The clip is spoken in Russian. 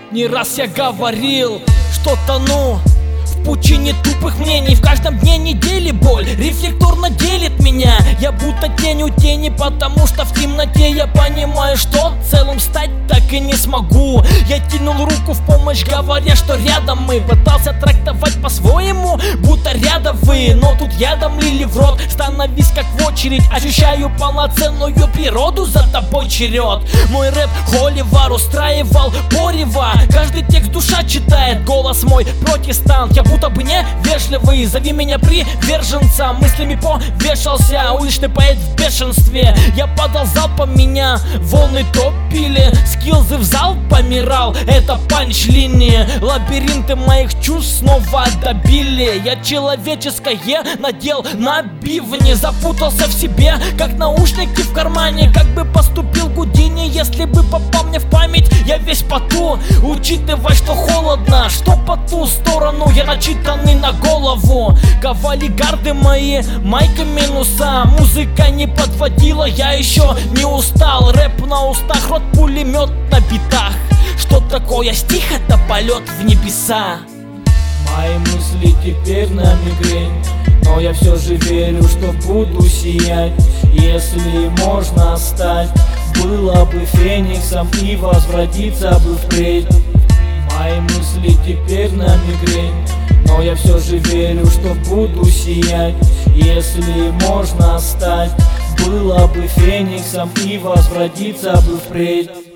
Не раз я говорил, что тону в пучине тупых мнений. В каждом дне недели боль рефлекторно делит меня. Я будто тень у тени, потому что в темноте я понимаю, что целым стать так и не смогу. Я тянул руку в помощь, говоря, что рядом мы. Пытался трактовать по-своему, будто рядовые, но тут ядом лили в рот. Становись как в очередь, ощущаю полноценную природу, за тобой черед. Мой рэп холивар устраивал порева. Каждый текст душа читает, голос мой протестант. Я будто бы не вежливый, зови меня приверженцем. Мыслями повешался, уличный поэт в бешенстве. Я падал залпом, меня волны топили, скиллзы в зал помирал. Это панч-линии, лабиринты моих чувств снова добили. Я человеческое надел на бивни, запутался в себе, как наушники в кармане. Как бы поступил Гудини, если бы попал мне в память? Я весь поту, учитывая, что холодно, что по ту сторону я начитанный на голову. Ковали гарды мои, майка минуса. Музыка не подводила, я еще не устал. Рэп на устах, рот пулемет на битах. Что такое стих? Это полет в небеса. Мои мысли теперь на мигрень, но я все же верю, что буду сиять. Если можно стать, было бы фениксом и возвратиться бы впредь. Мои мысли теперь на мигрень, но я все же верю, что буду сиять. Если можно стать, было бы фениксом и возвратиться бы впредь.